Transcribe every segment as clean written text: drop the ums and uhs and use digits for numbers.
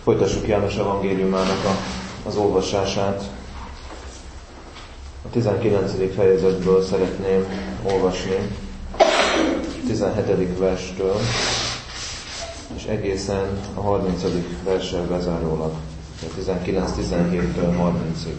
Folytassuk János evangéliumának az olvasását. A 19. fejezetből szeretném olvasni, 17. verstől, és egészen a 30. verssel bezárólag, a 19-17-től 30-ig.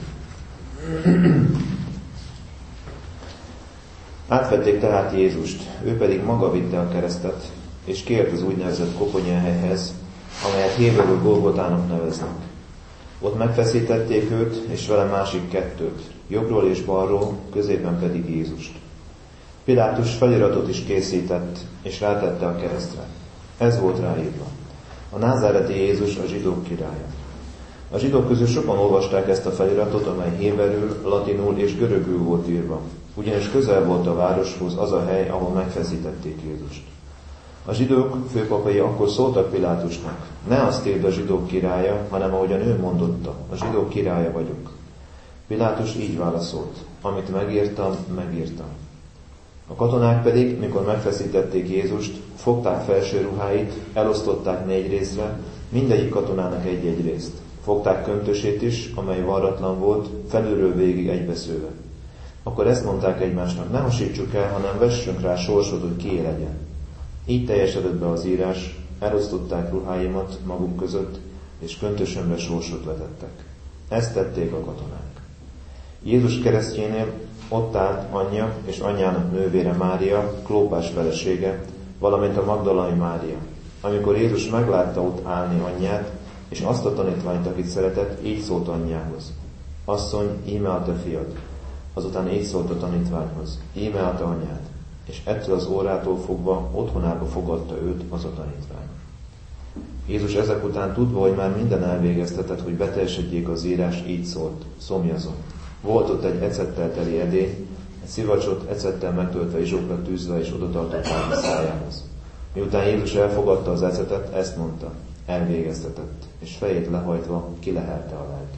Átvették tehát Jézust, ő pedig maga vitte a keresztet, és kért az úgynevezett koponyahelyhez, amelyet héberül Golgotának neveznek. Ott megfeszítették őt, és vele másik kettőt, jobbról és balról, középen pedig Jézust. Pilátus feliratot is készített, és rátette a keresztre. Ez volt ráírva: a názáreti Jézus, a zsidók királya. A zsidók közül sokan olvasták ezt a feliratot, amely héberül, latinul és görögül volt írva, ugyanis közel volt a városhoz az a hely, ahol megfeszítették Jézust. A zsidók főpapai akkor szóltak Pilátusnak: ne azt írd, a zsidók királya, hanem ahogyan ő mondotta, a zsidók királya vagyok. Pilátus így válaszolt: amit megírtam, megírtam. A katonák pedig, mikor megfeszítették Jézust, fogták felső ruháit, elosztották 4 részre, mindegyik katonának egy-egy részt. Fogták köntösét is, amely varratlan volt, felülről végig egybeszőve. Akkor ezt mondták egymásnak: ne hasítsuk el, hanem vessünk rá sorsot, hogy kié legyen. Így teljesedett be az írás, elosztották ruháimat maguk között, és köntösömre sorsot vetettek. Ezt tették a katonák. Jézus keresztjénél ott állt anyja és anyjának nővére Mária, Klópás felesége, valamint a Magdalai Mária. Amikor Jézus meglátta ott állni anyját, és azt a tanítványt, akit szeretett, így szólt anyjához: asszony, íme a te fiad. Azután így szólt a tanítványhoz: íme a te anyád. És ettől az órától fogva otthonába fogadta őt az a tanítvány. Jézus ezek után, tudva, hogy már minden elvégeztetett, hogy beteljesedjék az írás, így szólt: szomjazom. Volt ott egy ecettel teli edény, egy szivacsot ecettel megtöltve izsokra tűzve, és oda tartották a szájához. Miután Jézus elfogadta az ecetet, ezt mondta: elvégeztetett, és fejét lehajtva kilehelte a lelkét.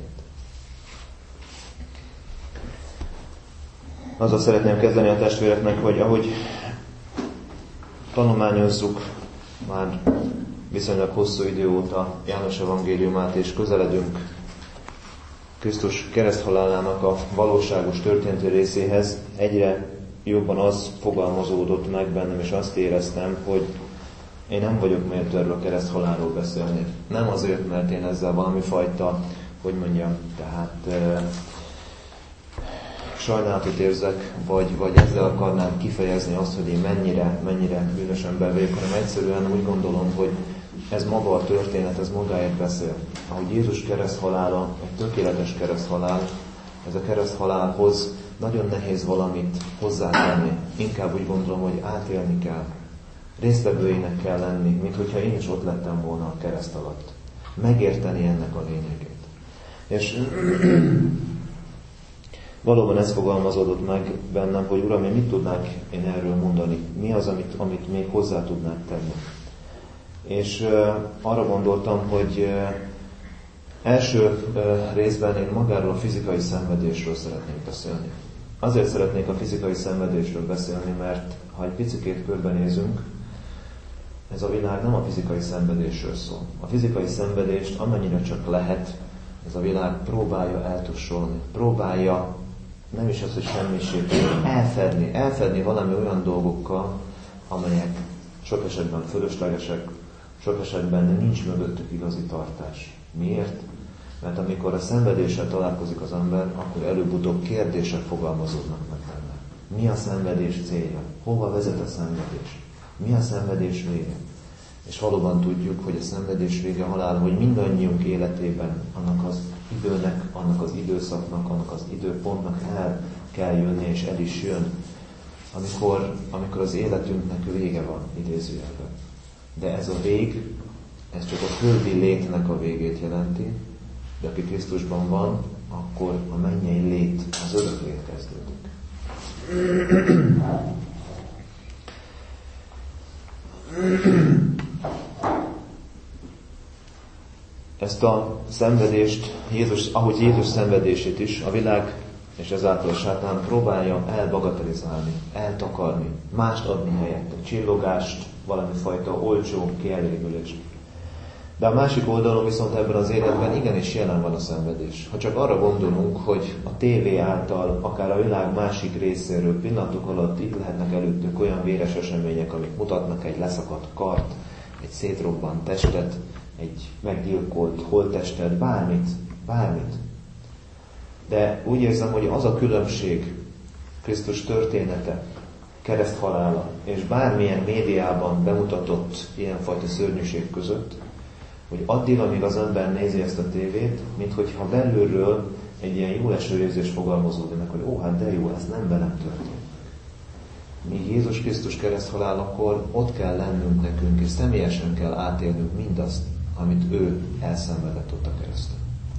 Azzal szeretném kezdeni a testvéreknek, hogy ahogy tanulmányozzuk már viszonylag hosszú idő óta János evangéliumát, és közeledünk Krisztus kereszthalálának a valóságos történeti részéhez, egyre jobban az fogalmazódott meg bennem, és azt éreztem, hogy én nem vagyok méltó erről a kereszthalálról beszélni. Nem azért, mert én ezzel valami fajta, sajnálatot érzek, vagy ezzel akarnám kifejezni azt, hogy én mennyire bűnös ember vagyok, hanem egyszerűen úgy gondolom, hogy ez maga a történet, ez magáért beszél. Ahogy Jézus kereszthalála, egy tökéletes kereszthalál, ez a kereszthalálhoz nagyon nehéz valamit hozzátenni. Inkább úgy gondolom, hogy átélni kell. Résztvevőinek kell lenni, mint hogyha én is ott lettem volna a kereszt alatt. Megérteni ennek a lényegét. És valóban ez fogalmazódott meg bennem, hogy Uram, én mit tudnák én erről mondani? Mi az, amit még hozzá tudnák tenni? És arra gondoltam, hogy első részben én magáról a fizikai szenvedésről szeretnék beszélni. Azért szeretnék a fizikai szenvedésről beszélni, mert ha egy picikét körbenézünk, ez a világ nem a fizikai szenvedésről szól. A fizikai szenvedést amennyire csak lehet, ez a világ próbálja eltussolni, próbálja nem is az, hogy semmiség, elfedni valami olyan dolgokkal, amelyek sok esetben fölöslegesek, sok esetben nincs mögöttük igazi tartás. Miért? Mert amikor a szenvedéssel találkozik az ember, akkor előbb-utóbb kérdések fogalmazódnak meg benne. Mi a szenvedés célja? Hova vezet a szenvedés? Mi a szenvedés vége? És valóban tudjuk, hogy a szenvedés vége halál, hogy mindannyiunk életében annak az időnek, annak az időszaknak, annak az időpontnak el kell jönni, és el is jön, amikor az életünknek vége van, idézőjelben. De ez a vég, ez csak a földi létnek a végét jelenti, de aki Krisztusban van, akkor a mennyei lét, az örök lét kezdődik. Ezt a szenvedést, ahogy Jézus szenvedését is, a világ és ezáltal a sátán próbálja elbagatelizálni, eltakarni, mást adni helyette, csillogást, valami fajta olcsó kielégülést. De a másik oldalon viszont ebben az életben igenis jelen van a szenvedés. Ha csak arra gondolunk, hogy a tévé által, akár a világ másik részéről pillanatok alatt itt lehetnek előttünk olyan véres események, amik mutatnak egy leszakadt kart, egy szétrobbant testet, egy meggyilkolt holttestet, bármit. De úgy érzem, hogy az a különbség Krisztus története, kereszthalála és bármilyen médiában bemutatott ilyenfajta szörnyűség között, hogy addig, amíg az ember nézi ezt a tévét, minthogyha belülről egy ilyen jó eső érzés fogalmazódik meg, hogy hát de jó, ez nem velem történt. Míg Jézus Krisztus kereszthalálakor ott kell lennünk nekünk, és személyesen kell átélnünk mindazt, amit ő elszenvedett ott a kereszten.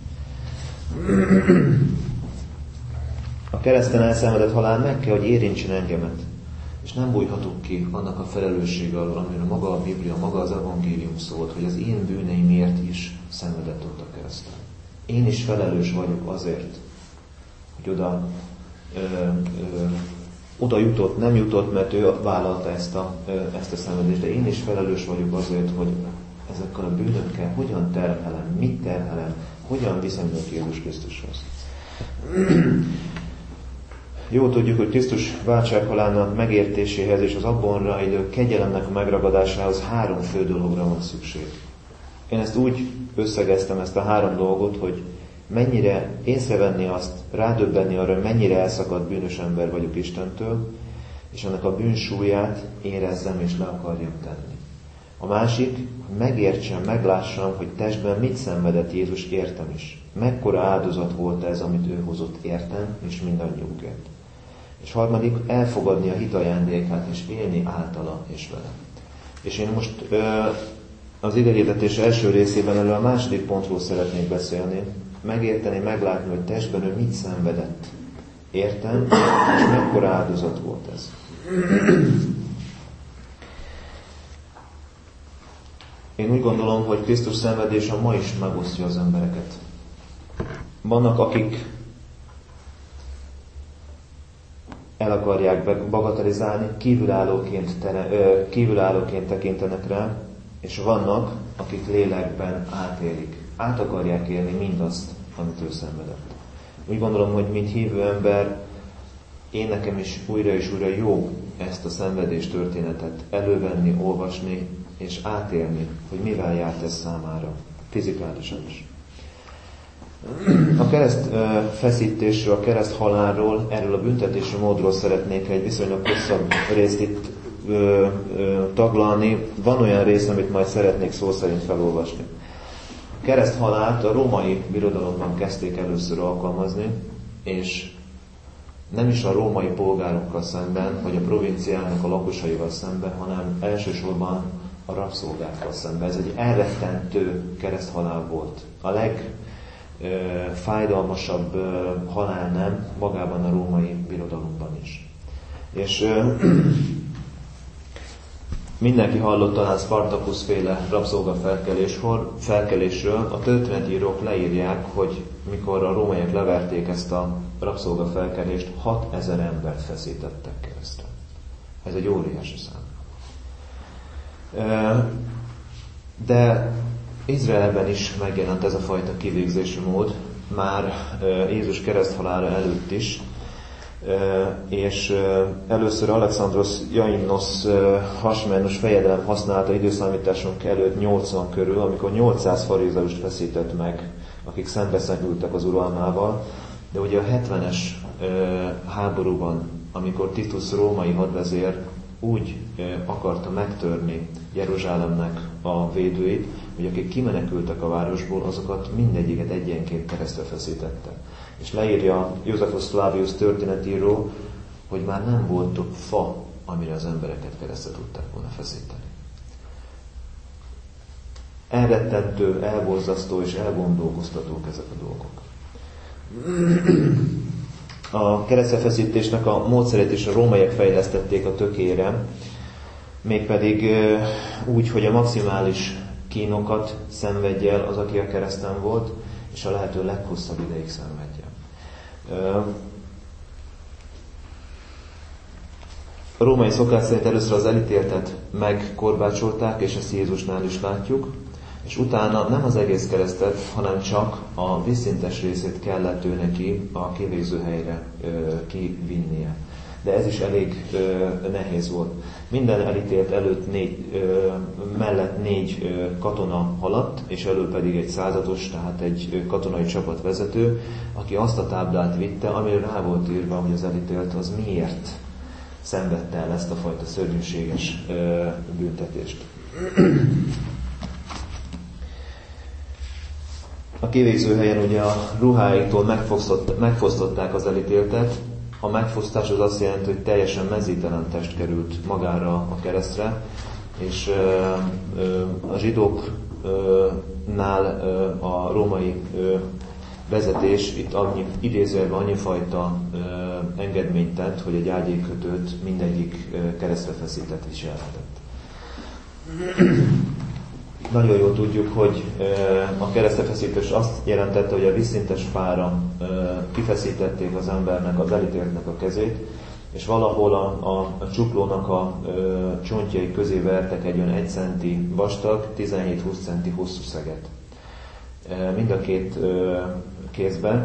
A kereszten elszenvedett halál meg kell, hogy érintsen engemet. És nem bújhatok ki annak a felelőssége alól, amiről maga a Biblia, maga az evangélium szólt, hogy az én bűneimért is szenvedett ott a kereszten. Én is felelős vagyok azért, hogy oda jutott, nem jutott, mert ő vállalta ezt a szenvedést, de én is felelős vagyok azért, hogy ezekkel a bűnökkel hogyan terhelem, mit terhelem, hogyan viszonyulok Jézus Krisztushoz. Jól tudjuk, hogy Krisztus váltsághalálának megértéséhez és az abban rejlő kegyelemnek a megragadásához 3 fő dologra van szükség. Én ezt úgy összegeztem, ezt a 3 dolgot, hogy mennyire észrevenni azt, rádöbbenni arra, hogy mennyire elszakadt bűnös ember vagyok Istentől, és ennek a bűnsúlyát érezzem és le akarjam tenni. A másik, hogy megértsem, meglássam, hogy testben mit szenvedett Jézus, értem is. Mekkora áldozat volt ez, amit ő hozott, értem, és mindannyiunkért. És harmadik, elfogadni a hit ajándékát, és élni általa és vele. És én most az igehirdetés első részében elő a második pontról szeretnék beszélni, megérteni, meglátni, hogy testben ő mit szenvedett. Értem, és mekkora áldozat volt ez. Én úgy gondolom, hogy Krisztus szenvedése ma is megosztja az embereket. Vannak, akik el akarják bagatelizálni, kívülállóként tekintenek rá, és vannak, akik lélekben átélik. Át akarják élni mindazt, amit ő szenvedett. Úgy gondolom, hogy mint hívő ember, én nekem is újra és újra jó ezt a szenvedés történetet elővenni, olvasni, és átélni, hogy mivel járt ez számára, fizikálisan is. A kereszt feszítésről, a kereszt halálról, erről a büntetési módról szeretnék egy viszonylag hosszabb részt itt taglalni. Van olyan rész, amit majd szeretnék szó szerint felolvasni. A kereszt halált a római birodalomban kezdték először alkalmazni, és nem is a római polgárokkal szemben, vagy a provinciának a lakosaival szemben, hanem elsősorban a rabszolgákkal szemben. Ez egy elrettentő kereszthalál volt. A legfájdalmasabb halál nem, magában a római birodalomban is. És mindenki hallott talán Spartacus féle rabszolgafelkelésről. A történetírók leírják, hogy mikor a rómaiak leverték ezt a rabszolgafelkelést, 6000 embert feszítettek keresztre. Ez egy óriási szám. De Izraelben is megjelent ez a fajta kivégzési mód, már Jézus kereszthalála előtt is, és először Alexandros Jainos hasmenus fejedelem használta időszámításunk előtt 80 körül, amikor 800 farizeust feszített meg, akik szembeszegültek az uralmával, de ugye a 70-es háborúban, amikor Titus római hadvezér úgy akarta megtörni Jeruzsálemnek a védőit, hogy akik kimenekültek a városból, azokat mindegyiket egyenként keresztre feszítette. És leírja Josephus Flavius történetíró, hogy már nem volt több fa, amire az embereket keresztre tudták volna feszíteni. Elrettentő, elborzasztó és elgondolkoztatók ezek a dolgok. A keresztrefeszítésnek a módszerét is a rómaiak fejlesztették a tökére, mégpedig úgy, hogy a maximális kínokat szenvedje el az, aki a kereszten volt, és a lehető leghosszabb ideig szenvedje. A római szokás szerint először az elítéltet megkorbácsolták, és ezt Jézusnál is látjuk. és utána nem az egész keresztet, hanem csak a vízszintes részét kellett ő neki a kivégzőhelyre kivinnie. De ez is elég nehéz volt. Minden elítélt előtt mellett 4 katona haladt, és elő pedig egy százados, tehát egy katonai csapatvezető, aki azt a táblát vitte, amire rá volt írva, hogy az elítélt az miért szenvedte el ezt a fajta szörnyűséges büntetést. A kivégzőhelyen ugye a ruháitól megfosztották az elítéltet. A megfosztás az azt jelenti, hogy teljesen mezítelen test került magára a keresztre, és a zsidóknál a római vezetés itt idézőjelben annyifajta engedményt tett, hogy egy ágyékkötőt mindegyik keresztre feszített viselhetett. Nagyon jól tudjuk, hogy a keresztrefeszítés azt jelentette, hogy a vízszintes fára kifeszítették az embernek, az elítéltnek a kezét, és valahol a csuklónak a csontjai közé vertek egy olyan 1 centi vastag, 17-20 centi hosszú szeget. Mind a két kézben.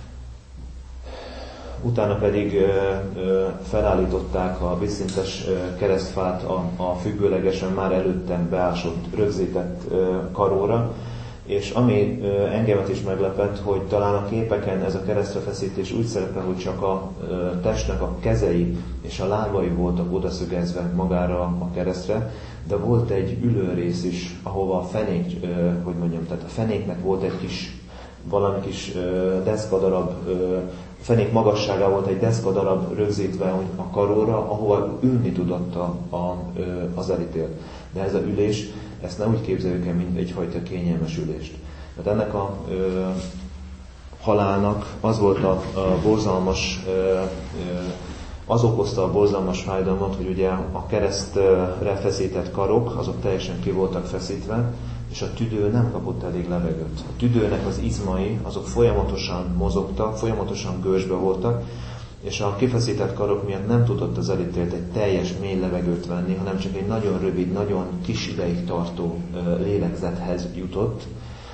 Utána pedig felállították a vízszintes keresztfát a függőlegesen már előttem beásott, rögzített karóra, és ami engemet is meglepett, hogy talán a képeken ez a keresztrefeszítés úgy szerepel, hogy csak a testnek a kezei és a lábai voltak odaszögezve magára a keresztre, de volt egy ülőrész is, ahova a fenék, tehát a fenéknek volt egy valami kis deszkadarab, fenék magassága volt egy deszkadarab rögzítve a karóra, ahova ülni tudott az elítélt. De ez a ülés, ezt nem úgy képzeljük el, mint egyfajta kényelmes ülést. Mert ennek a halálnak az volt a borzalmas, az okozta a borzalmas fájdalmat, hogy ugye a keresztre feszített karok, azok teljesen ki voltak feszítve, és a tüdő nem kapott elég levegőt. A tüdőnek az izmai, azok folyamatosan mozogtak, folyamatosan gőzsbe voltak, és a kifeszített karok miatt nem tudott az elítélt egy teljes mély levegőt venni, hanem csak egy nagyon rövid, nagyon kis ideig tartó lélegzethez jutott.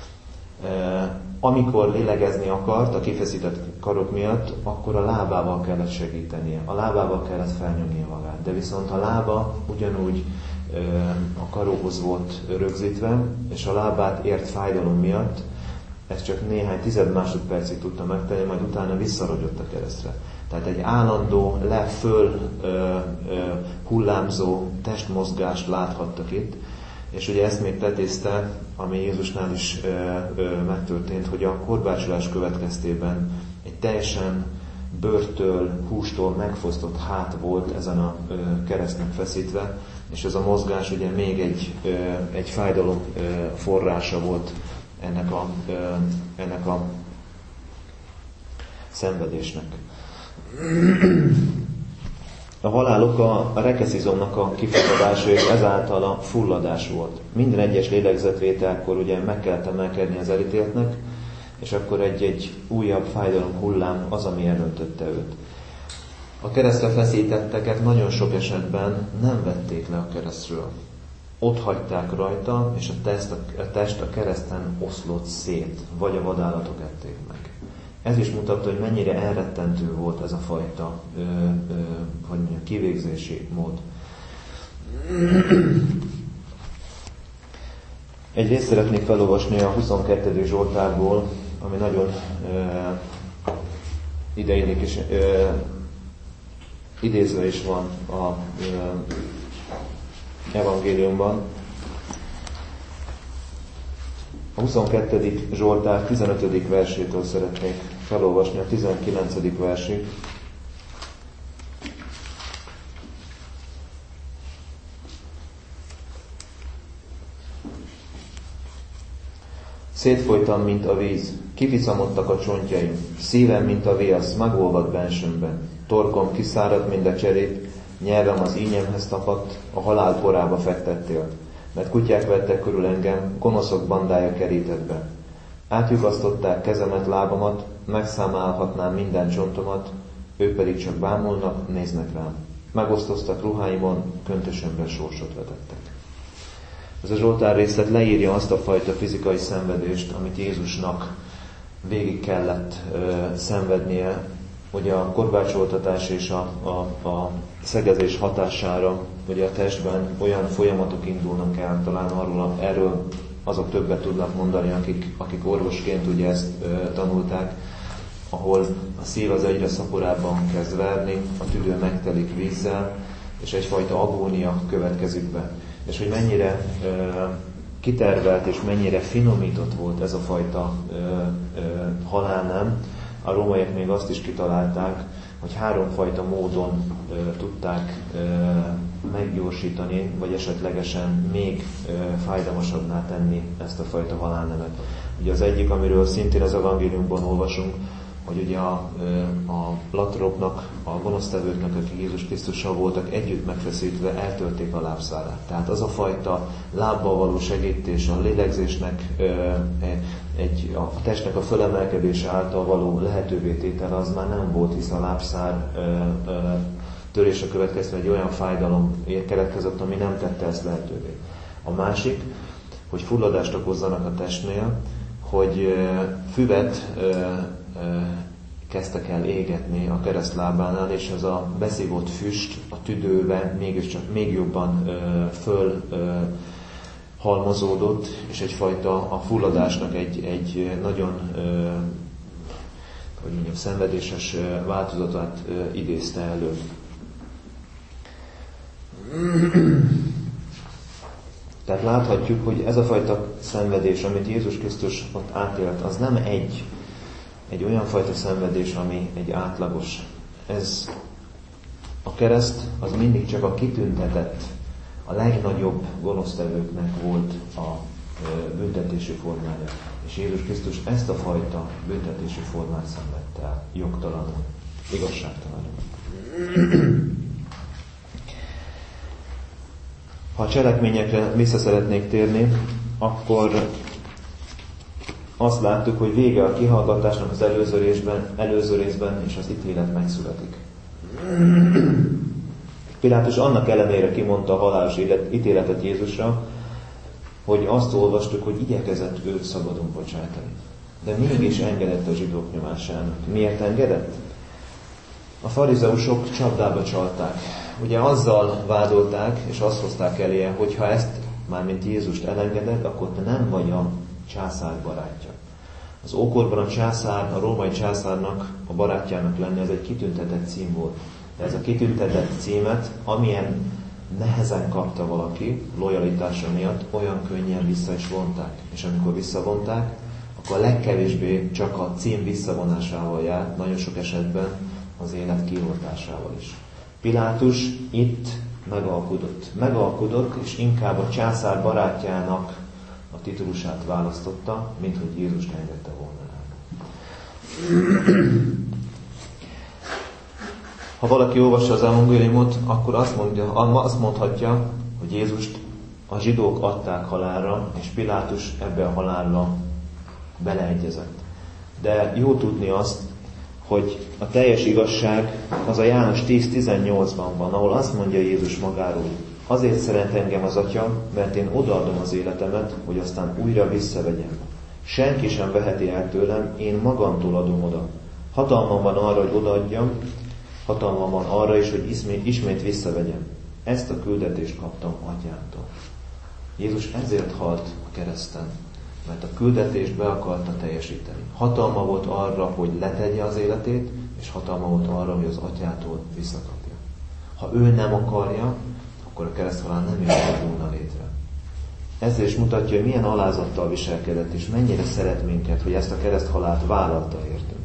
Amikor lélegezni akart a kifeszített karok miatt, akkor a lábával kellett segítenie, a lábával kellett felnyomnia magát. De viszont a lába ugyanúgy a karóhoz volt rögzítve, és a lábát ért fájdalom miatt ez csak néhány tized másodpercig tudta megtenni, majd utána visszarogyott a keresztre. Tehát egy állandó, le-föl hullámzó testmozgást láthattak itt, és ugye ezt még tetézte, ami Jézusnál is megtörtént, hogy a korbácsolás következtében egy teljesen bőrtől, hústól megfosztott hát volt ezen a keresztnek feszítve, és ez a mozgás ugye még egy fájdalom forrása volt ennek a szenvedésnek. A halál oka a rekeszizomnak a kifakadása, és ezáltal a fulladás volt. Minden egyes lélegzetvételkor ugye meg kellett emelkedni az elítéltnek, és akkor egy újabb fájdalom hullám az, ami elöntötte őt. A keresztre feszítetteket nagyon sok esetben nem vették le a keresztről. Ott hagyták rajta, és a test a kereszten oszlott szét, vagy a vadállatok ették meg. Ez is mutatta, hogy mennyire elrettentő volt ez a fajta kivégzési mód. Egy részt szeretnék felolvasni a 22. Zsoltárból, ami nagyon ideillik, és idézve is van a evangéliumban. A 22. Zsoltár 15. versétől szeretnék felolvasni a 19. versig. Szétfolytam, mint a víz, kificamodtak a csontjaim, szívem, mint a viasz, megolvad bensőmben, torkom kiszáradt, mint a cserép, nyelvem az ínyemhez tapadt, a halál porába fektettél, mert kutyák vettek körül engem, gonoszok bandája kerített be. Átjugasztották kezemet, lábamat, megszámálhatnám minden csontomat, ők pedig csak bámulnak, néznek rám. Megosztoztak ruháimon, köntösömre sorsot vetettek. Ez a Zsoltár részlet leírja azt a fajta fizikai szenvedést, amit Jézusnak végig kellett szenvednie, ugye a korbácsoltatás és a szegezés hatására, ugye a testben olyan folyamatok indulnak el, talán erről azok többet tudnak mondani, akik orvosként ugye ezt tanulták, ahol a szív az egyre szaporábban kezd verni, a tüdő megtelik vízzel, és egyfajta agónia következik be. És hogy mennyire kitervelt és mennyire finomított volt ez a fajta halálnem, a rómaiak még azt is kitalálták, hogy 3 fajta módon tudták meggyorsítani, vagy esetlegesen még fájdalmasabbná tenni ezt a fajta halálnemet. Ugye az egyik, amiről szintén az evangéliumban olvasunk, hogy ugye a latropnak, a gonosztevőknek, akik Jézus Krisztussal voltak együtt megfeszítve, eltörték a lábszárát. Tehát az a fajta lábbal való segítés, a lélegzésnek, a testnek a fölemelkedése által való lehetővé tétele az már nem volt, hisz a lábszár törése következve egy olyan fájdalom keletkezett, ami nem tette ezt lehetővé. A másik, hogy fulladást okozzanak a testnél, hogy füvet kezdtek el égetni a keresztlábánál, és ez a beszívott füst a tüdőben mégiscsak még jobban halmozódott, és egyfajta a fulladásnak egy nagyon szenvedéses változatát idézte elő. Tehát láthatjuk, hogy ez a fajta szenvedés, amit Jézus Krisztus ott átélt, az nem egy olyan fajta szenvedés, ami egy átlagos. Ez a kereszt az mindig csak a kitüntetett, a legnagyobb gonosztevőknek volt a büntetési formája. És Jézus Krisztus ezt a fajta büntetési formát szenvedte el, jogtalanul, igazságtalanul. Ha a cselekményekre vissza szeretnék térni, akkor azt láttuk, hogy vége a kihallgatásnak az előző részben, és az ítélet megszületik. Pilátus annak ellenére kimondta a halálos ítéletet Jézusra, hogy azt olvastuk, hogy igyekezett őt szabadon bocsátani. De mégis engedett a zsidók nyomásának. Miért engedett? A farizeusok csapdába csalták. Ugye azzal vádolták, és azt hozták eléje, hogy ha ezt, mármint Jézust elengedett, akkor te nem vagy a császár barátja. Az ókorban a császár, a római császárnak, a barátjának lenni, ez egy kitüntetett cím volt. De ez a kitüntetett címet, amilyen nehezen kapta valaki, lojalitása miatt, olyan könnyen vissza is vonták. És amikor visszavonták, akkor a legkevésbé csak a cím visszavonásával járt, nagyon sok esetben az élet kioltásával is. Pilátus itt megalkudott, és inkább a császár barátjának a titulusát választotta, mint hogy Jézust engedte volna el. Ha valaki olvassa az evangéliumot, akkor azt mondhatja, hogy Jézust a zsidók adták halálra, és Pilátus ebbe a halálra beleegyezett. De jó tudni azt, hogy a teljes igazság az a János 10:18-ban van, ahol azt mondja Jézus magáról: azért szeret engem az Atya, mert én odaadom az életemet, hogy aztán újra visszavegyem. Senki sem veheti el tőlem, én magamtól adom oda. Hatalmam van arra, hogy odaadjam, hatalmam van arra is, hogy ismét visszavegyem. Ezt a küldetést kaptam Atyámtól. Jézus ezért halt a kereszten, mert a küldetést be akarta teljesíteni. Hatalma volt arra, hogy letegye az életét, és hatalma volt arra, hogy az Atyától visszakapja. Ha ő nem akarja, akkor a kereszthalál nem jöhet volna létre. Ezzel is mutatja, hogy milyen alázattal viselkedett, és mennyire szeret minket, hogy ezt a kereszthalált vállalta értünk.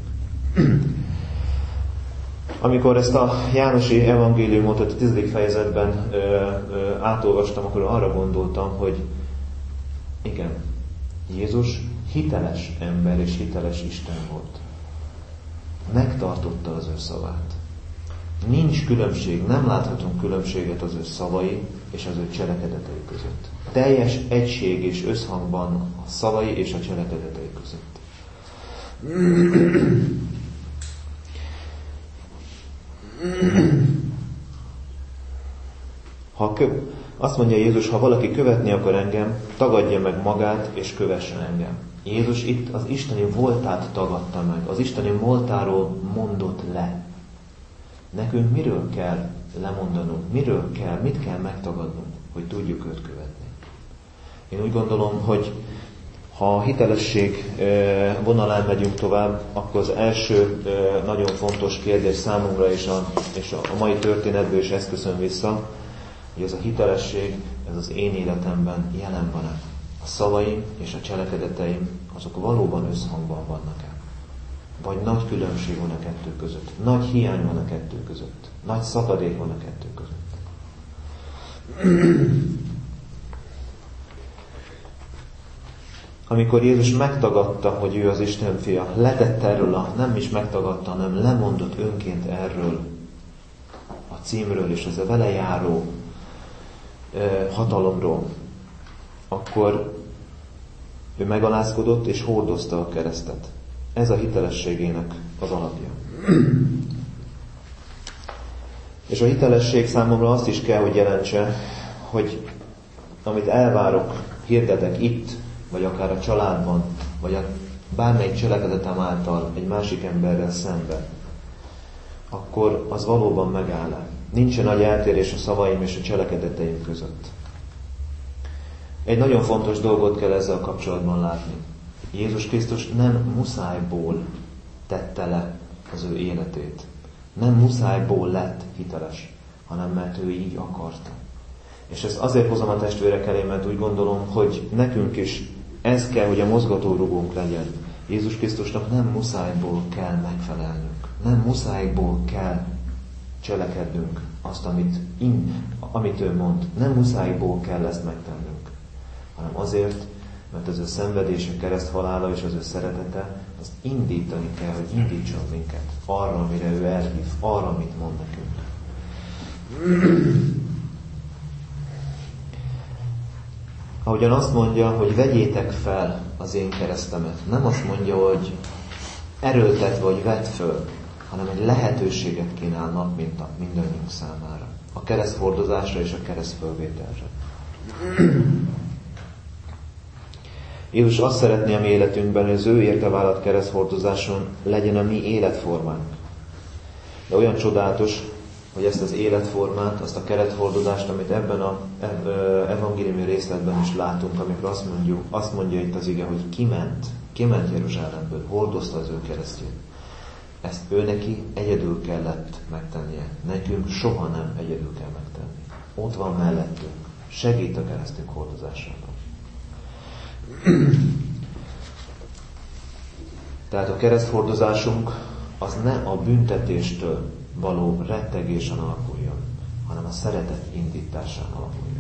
Amikor ezt a Jánosi evangéliumot a 10. fejezetben átolvastam, akkor arra gondoltam, hogy igen, Jézus hiteles ember és hiteles Isten volt. Megtartotta az ő szavát. Nincs különbség, nem láthatunk különbséget az ő szavai és az ő cselekedetei között. Teljes egység és összhangban a szavai és a cselekedetei között. Azt mondja Jézus, ha valaki követni akar engem, tagadja meg magát és kövessen engem. Jézus itt az isteni voltát tagadta meg, az isteni voltáról mondott le. Nekünk miről kell lemondanunk, mit kell megtagadnunk, hogy tudjuk őt követni. Én úgy gondolom, hogy ha a hitelesség vonalán megyünk tovább, akkor az első nagyon fontos kérdés számomra, és a mai történetből is ezt köszön vissza, hogy ez a hitelesség, ez az én életemben jelen van-e. A szavaim és a cselekedeteim, azok valóban összhangban vannak-e? Vagy nagy különbség van a kettő között? Nagy hiány van a kettő között? Nagy szakadék van a kettő között? Amikor Jézus megtagadta, hogy ő az Isten fia, letette erről nem is megtagadta, hanem lemondott önként erről a címről és az a vele járó hatalomról, akkor ő megalázkodott és hordozta a keresztet. Ez a hitelességének az alapja. És a hitelesség számomra azt is kell, hogy jelentse, hogy amit elvárok, hirdetek itt, vagy akár a családban, vagy bármelyik cselekedetem által egy másik emberrel szemben, akkor az valóban megáll. Nincsen nagy eltérés a szavaim és a cselekedeteim között. Egy nagyon fontos dolgot kell ezzel kapcsolatban látni. Jézus Krisztus nem muszájból tette le az ő életét. Nem muszájból lett hiteles, hanem mert ő így akarta. És ezt azért hozom a testvérek elé, mert úgy gondolom, hogy nekünk is ez kell, hogy a mozgatórugónk legyen. Jézus Krisztusnak nem muszájból kell megfelelnünk. Nem muszájból kell cselekednünk azt, amit ő mond. Nem muszájból kell ezt megtennünk, hanem azért, mert az ő szenvedése, kereszthalála és az ő szeretete, az indítani kell, hogy indítson minket arra, amire ő elhív, arra, amit mond nekünk. Ahogyan azt mondja, hogy vegyétek fel az én keresztemet. Nem azt mondja, hogy erőltetve, vagy vedd föl, hanem egy lehetőséget kínál nap, mint nap mindannyiunk számára. A kereszthordozásra és a keresztfölvételre. Jézus azt szeretné a mi életünkben, hogy az ő érte vállalt kereszthordozáson legyen a mi életformánk. De olyan csodálatos, hogy ezt az életformát, azt a kereszthordozást, amit ebben az evangéliumi részletben is látunk, amikor azt mondja itt az ige, hogy kiment Jeruzsálemből, hordozta az ő keresztjét. Ezt ő neki egyedül kellett megtennie. Nekünk soha nem egyedül kell megtenni. Ott van mellettünk. Segít a keresztünk hordozásában. Tehát a kereszthordozásunk az ne a büntetéstől való rettegésen alakuljon, hanem a szeretet indításán alakuljon.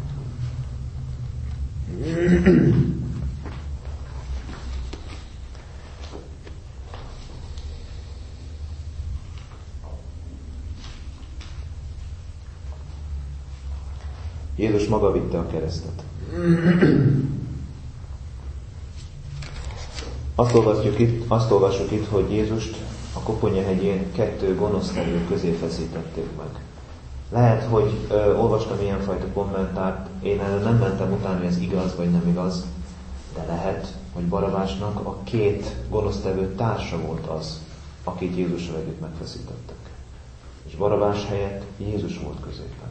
Jézus maga vitte a keresztet. Azt olvassuk itt, hogy Jézust a Koponyahegyén 2 gonosztevő közé feszítették meg. Lehet, hogy olvastam ilyenfajta kommentárt, én nem mentem utána, hogy ez igaz vagy nem igaz, de lehet, hogy Barabásnak a 2 gonosztevő társa volt az, akit Jézussal együtt megfeszítettek. És Barabás helyett Jézus volt középen.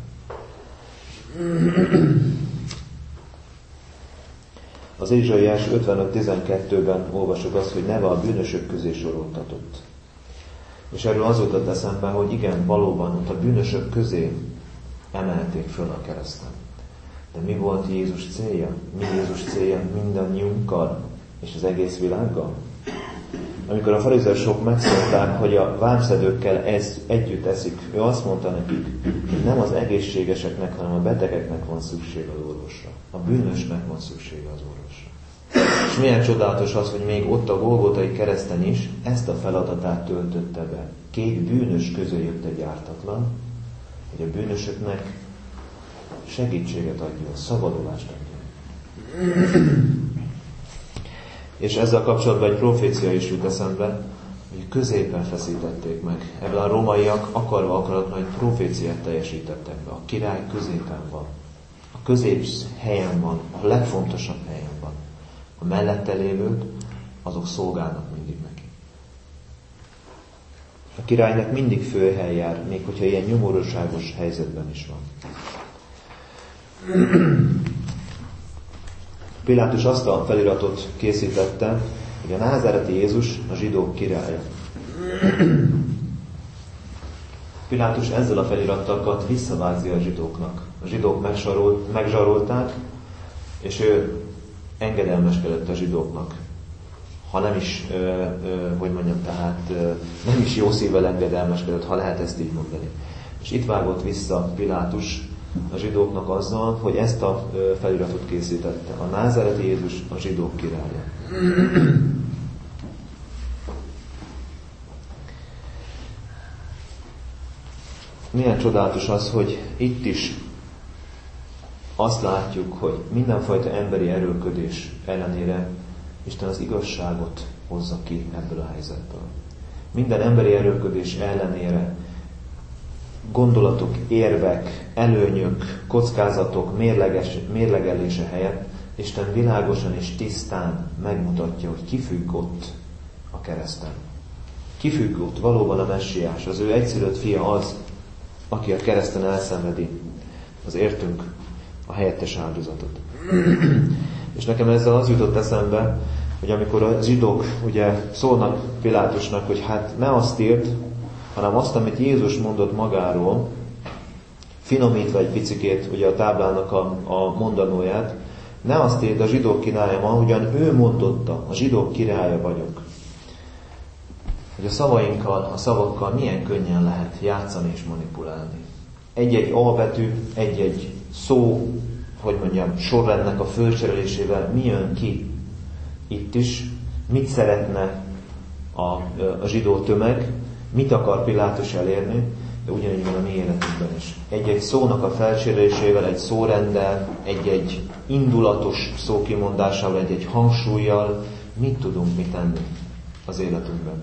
Az Ézsaiás 55:12-ben olvasok azt, hogy neve a bűnösök közé soroltatott. És erről az jutott eszembe, hogy igen, valóban ott a bűnösök közé emelték föl a kereszten. De mi volt Jézus célja? Mi Jézus célja mindannyiunkkal és az egész világgal? Amikor a farizeusok megszólták, hogy a vámszedőkkel együtt eszik, ő azt mondta nekik, hogy nem az egészségeseknek, hanem a betegeknek van szükség az orvosra. A bűnösnek van szüksége az orvosra. És milyen csodálatos az, hogy még ott a Golgotai kereszten is ezt a feladatát töltötte be. 2 bűnös közé jött egy ártatlan, hogy a bűnösöknek segítséget adjon, szabadulást adjon. És ezzel kapcsolatban egy profécia is jut eszembe, hogy középen feszítették meg. Ebből a rómaiak akarva akaratlan egy proféciát teljesítettek be. A király középen van. A a középsz helyen van, a legfontosabb helyen van. A mellette lévők, azok szolgálnak mindig neki. A királynak mindig főhely jár, még hogyha ilyen nyomorúságos helyzetben is van. Pilátus azt a feliratot készítette, hogy a názáreti Jézus a zsidók királya. Pilátus ezzel a felirattal akart visszavágni a zsidóknak. A zsidók megzsarolták, és ő engedelmeskedett a zsidóknak. Ha nem is, nem is jó szívvel engedelmeskedett, ha lehet ezt így mondani. És itt vágott vissza Pilátus a zsidóknak azzal, hogy ezt a feliratot készítette. A názáreti Jézus a zsidók királya. Milyen csodálatos az, hogy itt is azt látjuk, hogy mindenfajta emberi erőlködés ellenére Isten az igazságot hozza ki ebből a helyzetből. Minden emberi erőlködés ellenére gondolatok, érvek, előnyök, kockázatok, mérlegelése helyett Isten világosan és tisztán megmutatja, hogy ki függ ott a kereszten. Ki függ ott valóban a Messiás, az ő egyszülött fia az, aki a kereszten elszenvedi az értünk a helyettes áldozatot. És nekem ezzel az jutott eszembe, hogy amikor a zsidók ugye szólnak Pilátusnak, hogy hát ne azt írd, hanem azt, amit Jézus mondott magáról, finomítva egy picikét ugye a táblának a mondanóját, ne azt írd, a zsidók királya ma, ugyan ő mondotta, a zsidók királya vagyok. Hogy a szavainkkal, a szavakkal milyen könnyen lehet játszani és manipulálni. Egy-egy A betű, egy-egy szó, sorrendnek a fölcserélésével mi jön ki itt is, mit szeretne a zsidó tömeg, mit akar Pilátus elérni, de ugyanígy van a mi életünkben is. Egy-egy szónak a felcserélésével, egy szórenddel, egy-egy indulatos szókimondásával, egy-egy hangsúlyjal mit tudunk mi tenni az életünkben.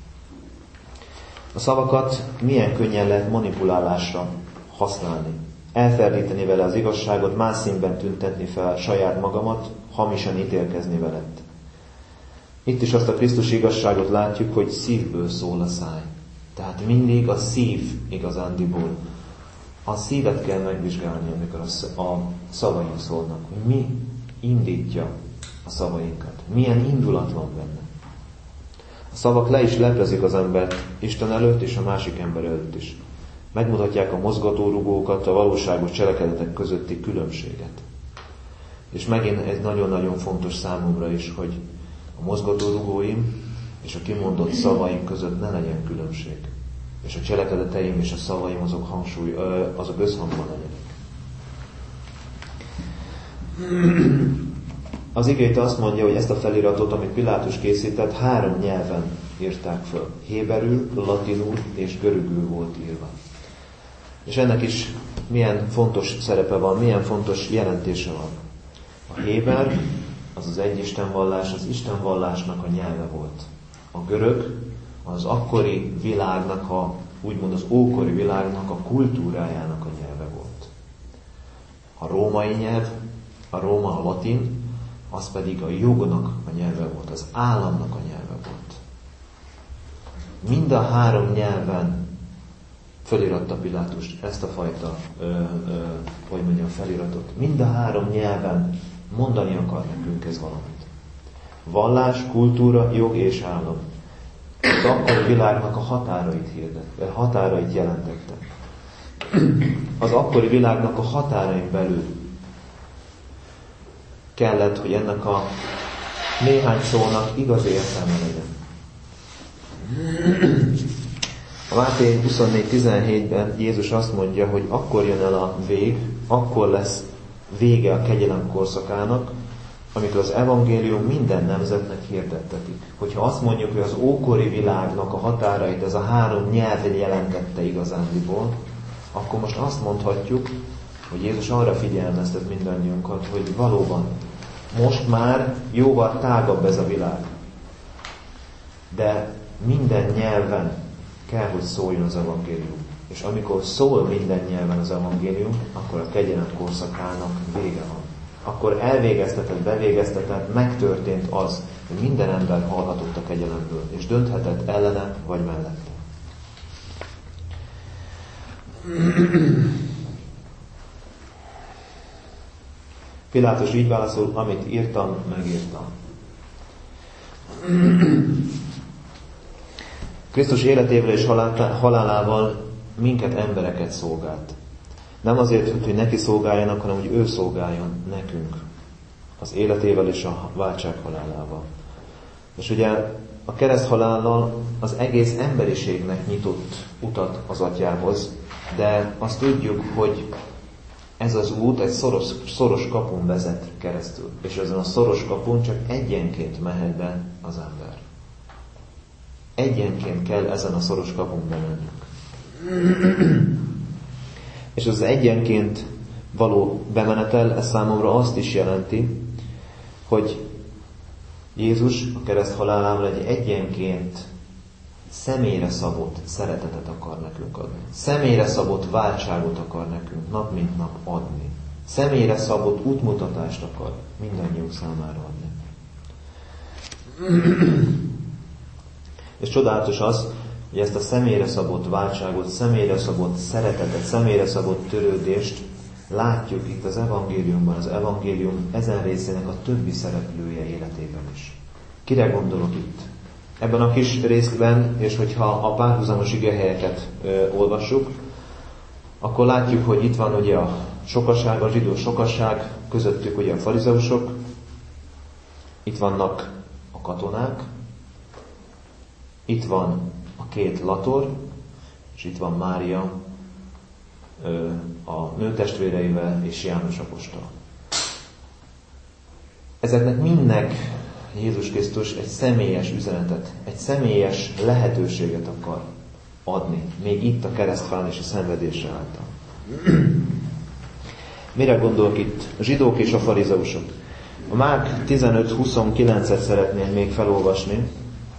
A szavakat milyen könnyen lehet manipulálásra használni. Elferdíteni vele az igazságot, más színben tüntetni fel saját magamat, hamisan ítélkezni veled. Itt is azt a Krisztus igazságot látjuk, hogy szívből szól a száj. Tehát mindig a szív igazándiból. A szívet kell megvizsgálni, amikor a szavaink szólnak. Hogy mi indítja a szavainkat. Milyen indulat van benne. A szavak le is leplezik az embert Isten előtt és a másik ember előtt is. Megmutatják a mozgatórugókat, a valóságos cselekedetek közötti különbséget. És megint ez nagyon-nagyon fontos számomra is, hogy a mozgatórugóim és a kimondott szavaim között ne legyen különbség. És a cselekedeteim és a szavaim azok összhangban legyenek. Az igét azt mondja, hogy ezt a feliratot, amit Pilátus készített, 3 nyelven írták föl. Héberül, latinul és görögül volt írva. És ennek is milyen fontos szerepe van, milyen fontos jelentése van. A héber, az az egyistenvallás, az istenvallásnak a nyelve volt. A görög, az akkori világnak, úgymond az ókori világnak, a kultúrájának a nyelve volt. A római nyelv, a latin, az pedig a jognak a nyelve volt, az államnak a nyelve volt. Mind a 3 nyelven feliratta Pilátus ezt a fajta feliratot. Mind a 3 nyelven mondani akar nekünk ez valamit. Vallás, kultúra, jog és állam. Az akkori világnak a határait jelentette. Az akkori világnak a határain belül kellett, hogy ennek a néhány szónak igazi értelme legyen. A Máté 24:17-ben Jézus azt mondja, hogy akkor jön el a vég, akkor lesz vége a kegyelem korszakának, amikor az evangélium minden nemzetnek hirdettetik. Hogyha azt mondjuk, hogy az ókori világnak a határait ez a 3 nyelven jelentette igazándiból, akkor most azt mondhatjuk, hogy Jézus arra figyelmeztet mindannyiunkat, hogy valóban most már jóval tágabb ez a világ. De minden nyelven kell, hogy szóljon az evangélium. És amikor szól minden nyelven az evangélium, akkor a kegyelem korszakának vége van. Akkor elvégeztetett, bevégeztetett, megtörtént az, hogy minden ember hallhatott a kegyelemből, és dönthetett ellene vagy mellette. Pilátus így válaszol, amit írtam, megírtam. Krisztus életével és halálával minket, embereket szolgált. Nem azért, hogy neki szolgáljanak, hanem hogy ő szolgáljon nekünk. Az életével és a váltság halálával. És ugye a kereszthalállal az egész emberiségnek nyitott utat az Atyához, de azt tudjuk, hogy ez az út egy szoros kapun vezet keresztül. És ezen a szoros kapun csak egyenként mehet be az ember. Egyenként kell ezen a szoros kapun bemennünk. És az egyenként való bemenetel, ez számomra azt is jelenti, hogy Jézus a kereszt halálával egy egyenként személyre szabott szeretetet akar nekünk adni. Személyre szabott váltságot akar nekünk nap mint nap adni. Személyre szabott útmutatást akar mindannyiunk számára adni. És csodálatos az, hogy ezt a személyre szabott váltságot, személyre szabott szeretetet, személyre szabott törődést látjuk itt az evangéliumban, az evangélium ezen részének a többi szereplője életében is. Kire gondolok itt? Ebben a kis részben, és hogyha a párhuzamos igehelyeket olvassuk, akkor látjuk, hogy itt van ugye a sokaság, a zsidó sokaság, közöttük ugye a farizeusok, itt vannak a katonák, itt van a két lator, és itt van Mária a nőtestvéreivel és János apostol. Ezeknek mindnek Jézus Krisztus egy személyes üzenetet, egy személyes lehetőséget akar adni, még itt a keresztfán és a szenvedése által. Mire gondolok itt? A zsidók és a farizeusok. A Márk 15:29-et szeretném még felolvasni.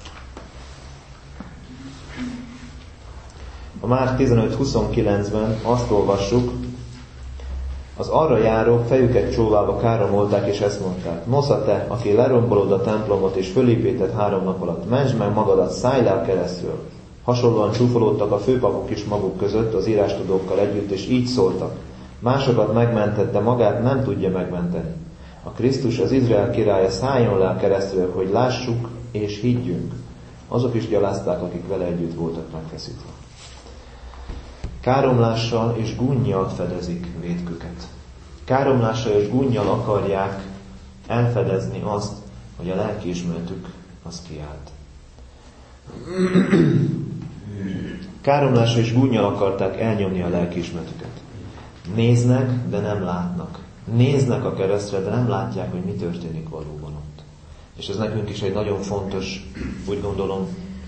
A Márk 15:29-ben azt olvassuk, az arra járók fejüket csóválva káromolták, és ezt mondták: Nosza te, aki lerombolod a templomot, és fölépíted 3 nap alatt, mentsd meg magadat, szállj le a keresztről. Hasonlóan csúfolódtak a főpapok is maguk között, az írástudókkal együtt, és így szóltak: másokat megmentett, de magát nem tudja megmenteni. A Krisztus, az Izrael királya, szálljon le a keresztről, hogy lássuk és higgyünk. Azok is gyalázták, akik vele együtt voltak megfeszítve. Káromlással és gunnyal fedezik vétküket. Káromlással és gunnyal akarják elfedezni azt, hogy a lelkiismeretük az kiállt. Káromlással és gunnyal akarták elnyomni a lelkiismeretüket. Néznek, de nem látnak. Néznek a keresztre, de nem látják, hogy mi történik valóban ott. És ez nekünk is egy nagyon fontos, úgy gondolom,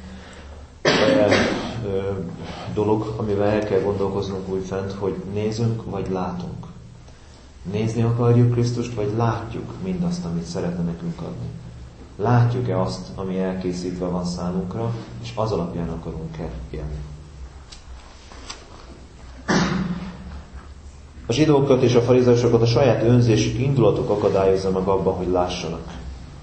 dolog, amivel el kell gondolkoznunk újfent, hogy nézünk, vagy látunk. Nézni akarjuk Krisztust, vagy látjuk mindazt, amit szeretne nekünk adni. Látjuk-e azt, ami elkészítve van számunkra, és az alapján akarunk-e élni. A zsidókat és a farizeusokat a saját önzésük, indulatok akadályozza meg abban, hogy lássanak.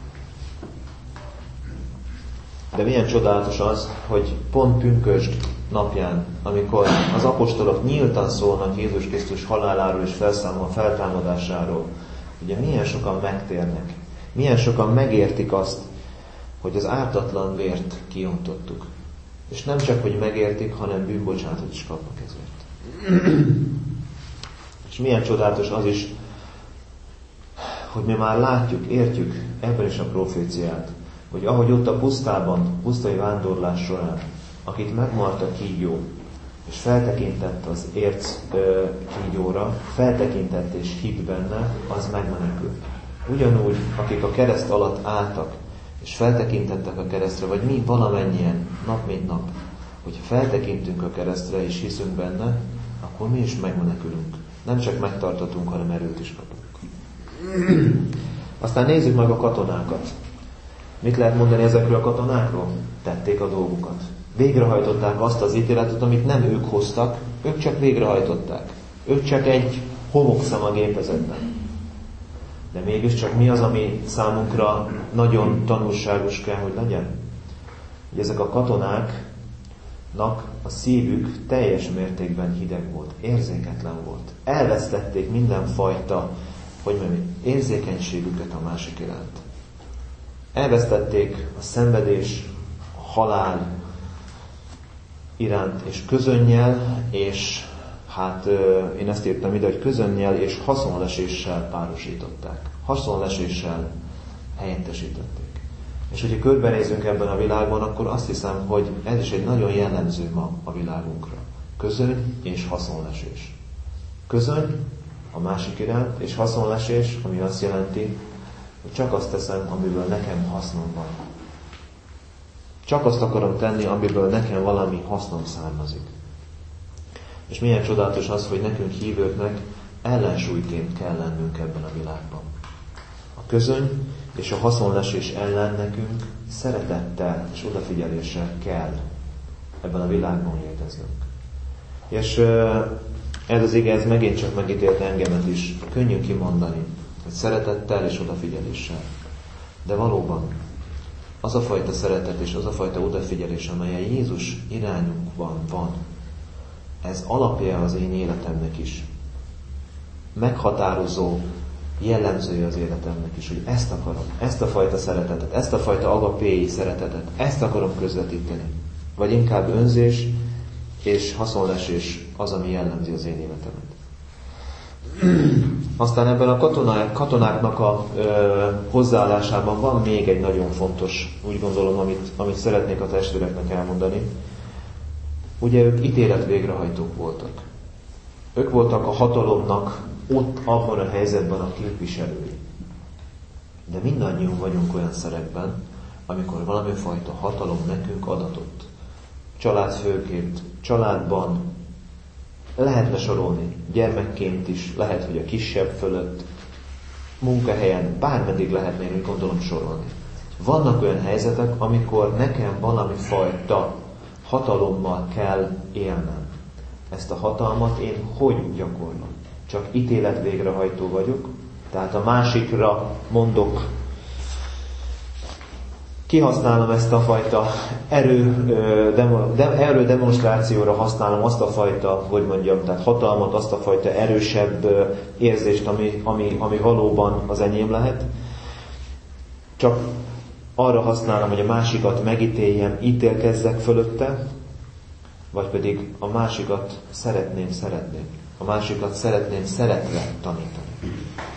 De milyen csodálatos az, hogy pont pünkösd napján, amikor az apostolok nyíltan szólnak Jézus Krisztus haláláról és feltámadásáról, ugye milyen sokan megtérnek, milyen sokan megértik azt, hogy az ártatlan vért kiontottuk. És nem csak, hogy megértik, hanem bűnbocsánatot is kapnak ezért. És milyen csodálatos az is, hogy mi már látjuk, értjük ebben is a proféciát, hogy ahogy ott a pusztában, pusztai vándorlás során, akit megmart a kígyó, és feltekintett az érc kígyóra, feltekintett és hitt benne, az megmenekült. Ugyanúgy, akik a kereszt alatt álltak, és feltekintettek a keresztre, vagy mi valamennyien, nap mint nap, hogy feltekintünk a keresztre és hiszünk benne, akkor mi is megmenekülünk. Nem csak megtartatunk, hanem erőt is kapunk. Aztán nézzük meg a katonákat. Mit lehet mondani ezekről a katonákról? Tették a dolgukat. Végrehajtották azt az ítéletet, amit nem ők hoztak, ők csak végrehajtották. Ők csak egy homokszem a gépezetben. De mégiscsak mi az, ami számunkra nagyon tanulságos kell, hogy legyen? Hogy ezek a katonáknak a szívük teljes mértékben hideg volt, érzéketlen volt. Elvesztették mindenfajta, érzékenységüket a másik iránt. Elvesztették a szenvedés, a halál iránt, és közönnyel, és én ezt írtam ide, hogy közönnyel és haszonleséssel párosították. Haszonleséssel helyettesítették. És hogyha körbenézünk ebben a világban, akkor azt hiszem, hogy ez is egy nagyon jellemző ma a világunkra. Közöny és haszonlesés. Közöny a másik iránt, és haszonlesés, ami azt jelenti, hogy csak azt teszem, amiből nekem hasznom van. Csak azt akarom tenni, amiből nekem valami hasznom származik. És milyen csodálatos az, hogy nekünk hívőknek ellensúlyként kell lennünk ebben a világban. A közöny és a haszonlesés ellen nekünk szeretettel és odafigyeléssel kell ebben a világban léteznünk. És ez az ige, ez megint csak megítélt engemet is. Könnyű kimondani, hogy szeretettel és odafigyeléssel. De valóban az a fajta szeretet és az a fajta odafigyelés, amelyen Jézus irányunkban van, ez alapja az én életemnek is. Meghatározó jellemzője az életemnek is, hogy ezt akarom, ezt a fajta szeretetet, ezt a fajta agapéi szeretetet, ezt akarom közvetíteni. Vagy inkább önzés és haszonlesés az, ami jellemzi az én életemet. Aztán ebben a katonáknak a hozzáállásában van még egy nagyon fontos, úgy gondolom, amit szeretnék a testvéreknek elmondani. Ugye ők ítéletvégrehajtók voltak. Ők voltak a hatalomnak ott abban a helyzetben a képviselői. De mindannyian vagyunk olyan szerepben, amikor valami fajta hatalom nekünk adatott. Családfőként, családban, lehetne sorolni, gyermekként is, lehet, hogy a kisebb fölött, munkahelyen, bármeddig lehetne, én úgy gondolom, sorolni. Vannak olyan helyzetek, amikor nekem valami fajta hatalommal kell élnem. Ezt a hatalmat én hogy gyakorlom? Csak ítéletvégrehajtó vagyok, tehát a másikra mondok, kihasználom ezt a fajta erődemonstrációra használom azt a fajta, tehát hatalmat, azt a fajta erősebb érzést, ami valóban az enyém lehet. Csak arra használom, hogy a másikat megítéljem, ítélkezzek fölötte, vagy pedig a másikat szeretném. A másikat szeretném szeretve tanítani.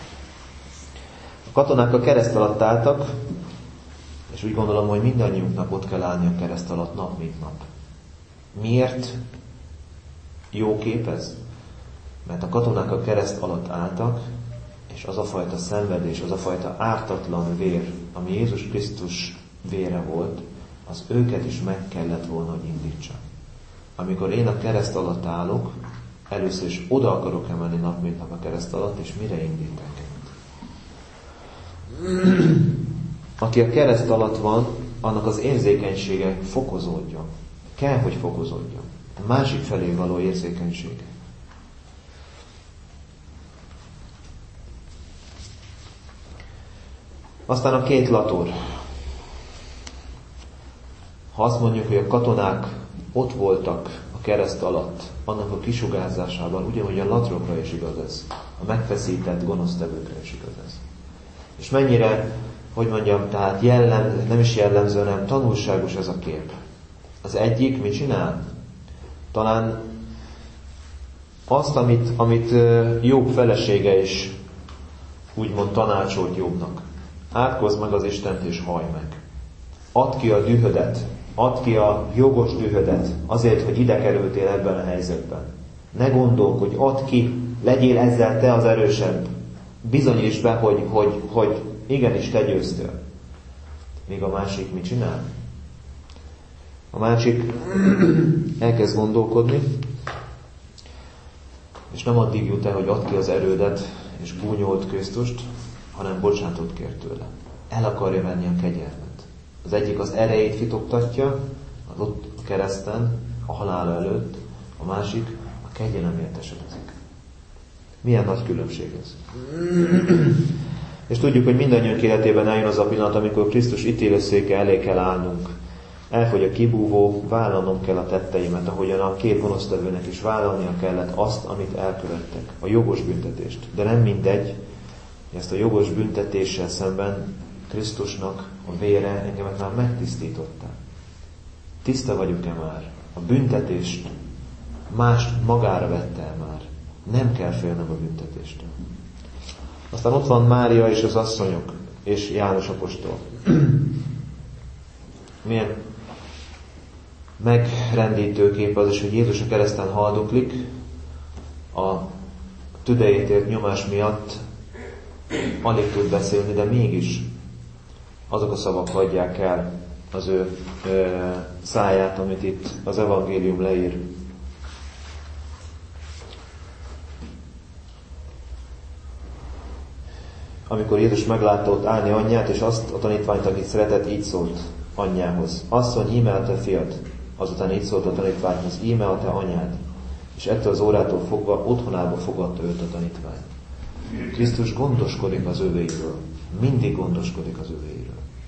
A katonák a kereszt alatt álltak, és úgy gondolom, hogy mindannyiunknak ott kell állni a kereszt alatt nap, mint nap. Miért jó kép ez? Mert a katonák a kereszt alatt álltak, és az a fajta szenvedés, az a fajta ártatlan vér, ami Jézus Krisztus vére volt, az őket is meg kellett volna, hogy indítsa. Amikor én a kereszt alatt állok, először is oda akarok emelni nap, mint nap a kereszt alatt, és mire indít engem? Aki a kereszt alatt van, annak az érzékenysége fokozódjon. Kell, hogy fokozódjon. A másik felé való érzékenysége. Aztán a két lator. Ha azt mondjuk, hogy a katonák ott voltak a kereszt alatt, annak a kisugárzásában, ugyanúgy a latrokra is igaz ez. A megfeszített gonosztevőkre is igaz ez. És mennyire, tehát nem is jellemző, hanem tanulságos ez a kép. Az egyik mit csinál? Talán azt, amit Jobb felesége is úgymond tanácsolt Jobbnak. Átkozz meg az Istent és hallj meg. Add ki a dühödet, add ki a jogos dühödet azért, hogy ide kerültél ebben a helyzetben. Ne gondolkodj, add ki, legyél ezzel te az erősebb. Bizonyítsd be, hogy igenis te győztél. Még a másik mit csinál? A másik elkezd gondolkodni, és nem addig jut el, hogy add ki az erődet, és gúnyolt Krisztust, hanem bocsánatot kér tőle. El akarja venni a kegyelmet. Az egyik az erejét fitoktatja, Az ott a kereszten, a halála előtt, a másik a kegyelemért esetezik. Milyen nagy különbség ez. És tudjuk, hogy mindannyiunk életében eljön az a pillanat, amikor Krisztus ítélőszéke elé kell állnunk. Elfogy a kibúvó, vállalnom kell a tetteimet, ahogyan a két gonosztevőnek is vállalnia kellett azt, amit elkövettek, a jogos büntetést. De nem mindegy, hogy ezt a jogos büntetéssel szemben Krisztusnak a vére engemet már megtisztította. Tiszta vagyok-e már? A büntetést más magára vette el már. Nem kell félnem a büntetéstől. Aztán ott van Mária és az asszonyok, és János apostol. Milyen megrendítő kép az is, hogy Jézus a kereszten haldoklik, a tüdejét ért nyomás miatt alig tud beszélni, de mégis azok a szavak hagyják el az ő száját, amit itt az evangélium leír. Amikor Jézus meglátta ott állni anyját, és azt a tanítványt, akit szeretett, így szólt anyjához. Asszony, íme a te fiad. Azután így szólt a tanítványhoz, íme a te anyád. És ettől az órától fogva otthonába fogadta őt a tanítvány. Krisztus gondoskodik az övéiről. Mindig gondoskodik az övéiről.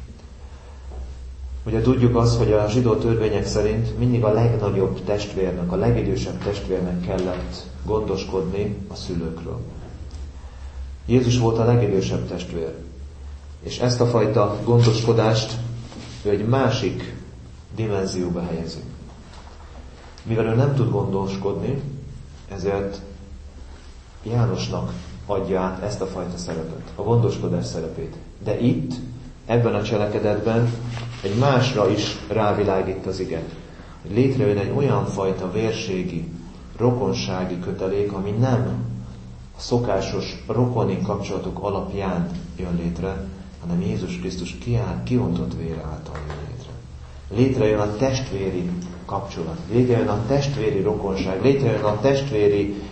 Ugye tudjuk azt, hogy a zsidó törvények szerint mindig a legnagyobb testvérnek, a legidősebb testvérnek kellett gondoskodni a szülőkről. Jézus volt a legidősebb testvér. És ezt a fajta gondoskodást ő egy másik dimenzióba helyezi. Mivel ő nem tud gondoskodni, ezért Jánosnak adja át ezt a fajta szerepet, a gondoskodás szerepét. De itt, ebben a cselekedetben egy másra is rávilágít az ige. Hogy létrejön egy olyan fajta vérségi, rokonsági kötelék, ami nem a szokásos rokoni kapcsolatok alapján jön létre, hanem Jézus Krisztus kiontott vére által jön létre. Létrejön a testvéri kapcsolat, létrejön a testvéri rokonság, létrejön a testvéri,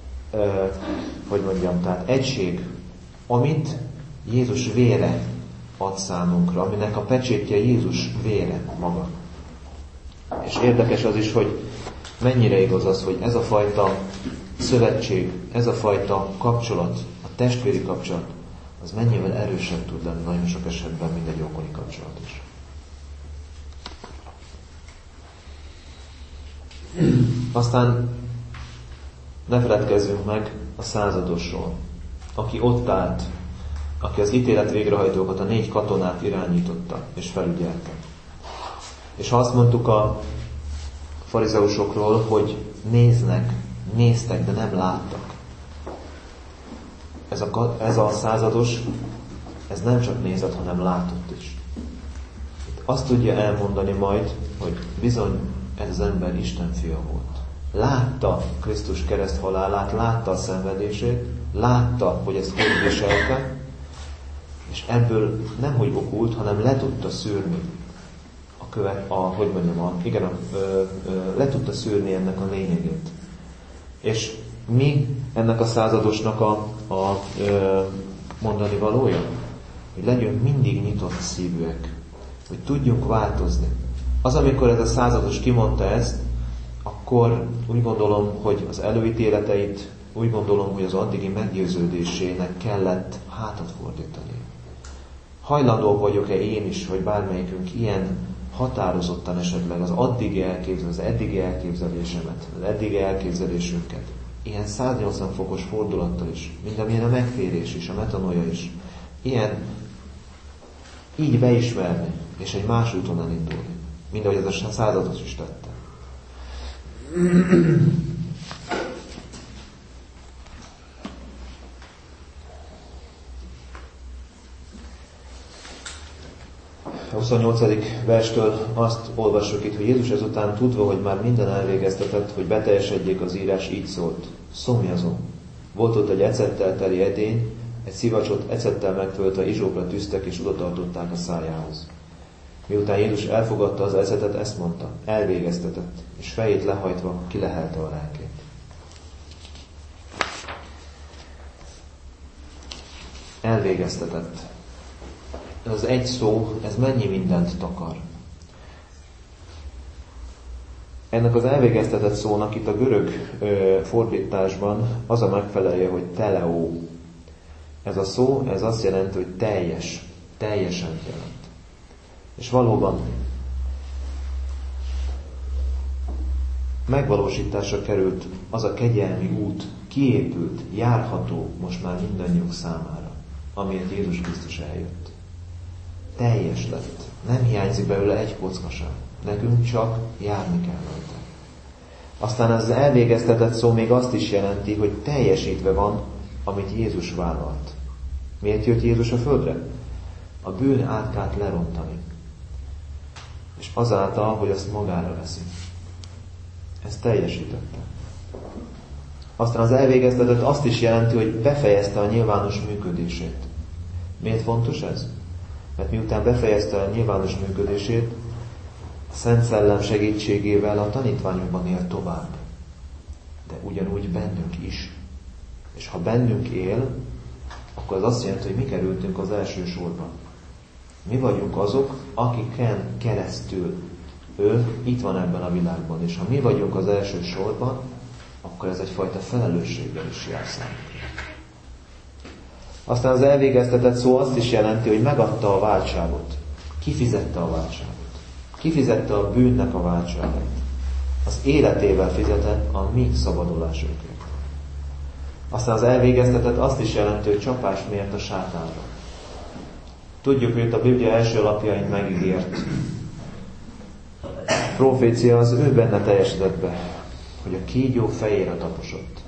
tehát egység, amit Jézus vére ad számunkra, aminek a pecsétje Jézus vére maga. És érdekes az is, hogy mennyire igaz az, hogy ez a fajta szövetség, ez a fajta kapcsolat, a testvéri kapcsolat, az mennyivel erősebb tud lenni nagyon sok esetben, mint egy rokoni kapcsolat is. Aztán ne feledkezzünk meg a századosról, aki ott állt, aki az ítélet végrehajtókat, a 4 katonát irányította és felügyelte. És ha azt mondtuk a farizeusokról, hogy néztek, de nem láttak. Ez a százados, ez nem csak nézett, hanem látott is. Itt azt tudja elmondani majd, hogy bizony ez az ember Isten fia volt. Látta Krisztus kereszthalálát, látta a szenvedését, látta, hogy ezt hogy viselte, és ebből nemhogy okult, hanem le tudta szűrni le tudta szűrni ennek a lényegét. És mi ennek a századosnak a mondani valója? Hogy legyünk mindig nyitott szívűek, hogy tudjunk változni. Az, amikor ez a százados kimondta ezt, akkor úgy gondolom, hogy az előítéleteit, úgy gondolom, hogy az addigi meggyőződésének kellett hátat fordítani. Hajlandó vagyok-e én is, hogy bármelyikünk ilyen határozottan esetleg az eddigi elképzelésemet, az eddigi elképzelésünket, ilyen 180 fokos fordulattal is, mint amilyen a megtérés is, a metanoia is, így beismerni, és egy más úton elindulni, mint ahogy ez a százados is tette. A 28. verstől azt olvassuk itt, hogy Jézus ezután tudva, hogy már minden elvégeztetett, hogy beteljesedjék az írás, így szólt: szomjazom. Volt ott egy ecettel teli edény, egy szivacsot ecettel megtölte izsókra tűztek, és oda tartották a szájához. Miután Jézus elfogadta az ecetet, ezt mondta: elvégeztetett, és fejét lehajtva kilehelte a lelkét. Elvégeztetett. Ez az egy szó, ez mennyi mindent takar. Ennek az elvégeztetett szónak itt a görög fordításban az a megfelelője, hogy teleo. Ez a szó, ez azt jelenti, hogy teljes, teljesen jelent. És valóban megvalósításra került az a kegyelmi út, kiépült, járható most már mindannyiunk számára, amiért Jézus Krisztus eljött. Teljes lett. Nem hiányzik belőle egy kocka sem. Nekünk csak járni kell rajta. Aztán az elvégeztetett szó még azt is jelenti, hogy teljesítve van, amit Jézus vállalt. Miért jött Jézus a földre? A bűn átkát lerontani. És azáltal, hogy azt magára veszi. Ezt teljesítette. Aztán az elvégeztetett azt is jelenti, hogy befejezte a nyilvános működését. Miért fontos ez? Mert miután befejezte a nyilvános működését, a Szent Szellem segítségével a tanítványokban él tovább. De ugyanúgy bennünk is. És ha bennünk él, akkor az azt jelenti, hogy mi kerültünk az első sorba. Mi vagyunk azok, akiken keresztül ő itt van ebben a világban. És ha mi vagyunk az első sorban, akkor ez egyfajta felelősséggel is jár számunkra. Aztán az elvégeztetett szó azt is jelenti, hogy megadta a váltságot. Kifizette a váltságot. Kifizette a bűnnek a váltságát. Az életével fizetett a mi szabadulásunkért. Aztán az elvégeztetett azt is jelenti, hogy csapás mért a sátánra. Tudjuk, hogy itt a Biblia első lapjain megígért profécia az ő benne teljesedett be, hogy a kígyó fejére taposott.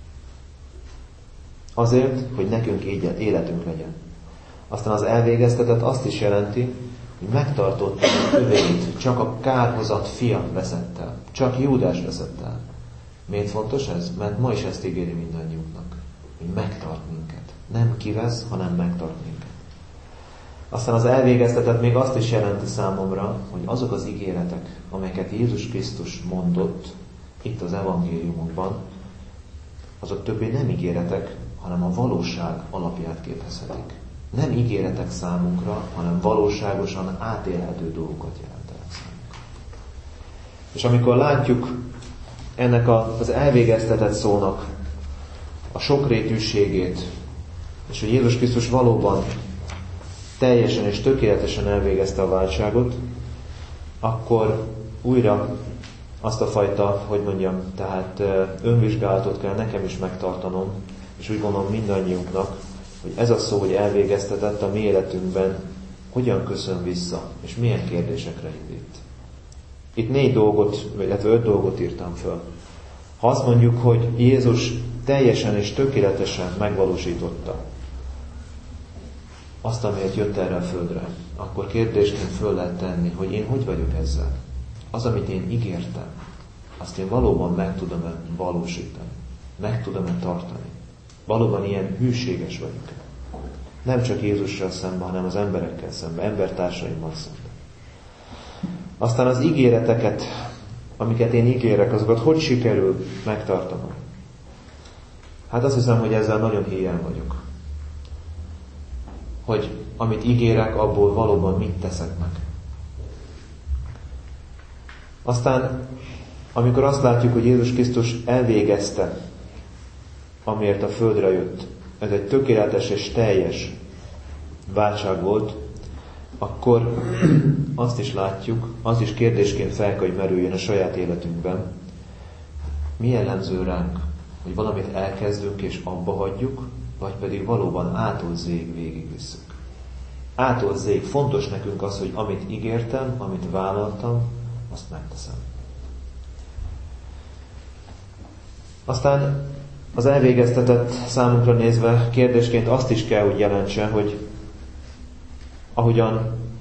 Azért, hogy nekünk életünk legyen. Aztán az elvégeztetett azt is jelenti, hogy megtartotta az öveit, csak a kárhozat fia veszett el. Csak Júdás veszett el. Miért fontos ez? Mert ma is ezt ígéri mindannyiunknak, hogy megtart minket. Nem kivesz, hanem megtart minket. Aztán az elvégeztetett még azt is jelenti számomra, hogy azok az ígéretek, amelyeket Jézus Krisztus mondott itt az evangéliumokban, azok többé nem ígéretek, hanem a valóság alapját képezhetik. Nem ígéretek számunkra, hanem valóságosan átélhető dolgokat jelentenek számunkra. És amikor látjuk ennek az elvégeztetett szónak a sokrétűségét, és hogy Jézus Krisztus valóban teljesen és tökéletesen elvégezte a váltságot, akkor újra azt a fajta, tehát önvizsgálatot kell nekem is megtartanom, és úgy gondolom mindannyiunknak, hogy ez a szó, hogy elvégeztetett a mi életünkben, hogyan köszön vissza, és milyen kérdésekre indít. Itt 4 dolgot, illetve 5 dolgot írtam föl. Ha azt mondjuk, hogy Jézus teljesen és tökéletesen megvalósította azt, amiért jött erre a földre, akkor kérdésként föl lehet tenni, hogy én hogy vagyok ezzel? Az, amit én ígértem, azt én valóban meg tudom-e valósítani? Meg tudom-e tartani? Valóban ilyen hűséges vagyok. Nem csak Jézussal szemben, hanem az emberekkel szemben, embertársaimmal szemben. Aztán az ígéreteket, amiket én ígérek, azokat hogy sikerül megtartanom? Hát azt hiszem, hogy ezzel nagyon híján vagyok. Hogy amit ígérek, abból valóban mit teszek meg. Aztán, amikor azt látjuk, hogy Jézus Krisztus elvégezte, amiért a földre jött, ez egy tökéletes és teljes váltság volt, akkor azt is látjuk, az is kérdésként fel kell, hogy merüljön a saját életünkben. Mi jellemző ránk, hogy valamit elkezdünk és abba hagyjuk, vagy pedig valóban ától zég végigvisszük. Ától zég. Fontos nekünk az, hogy amit ígértem, amit vállaltam, azt megteszem. Aztán az elvégeztetett számunkra nézve kérdésként azt is kell, hogy jelentse, hogy ahogyan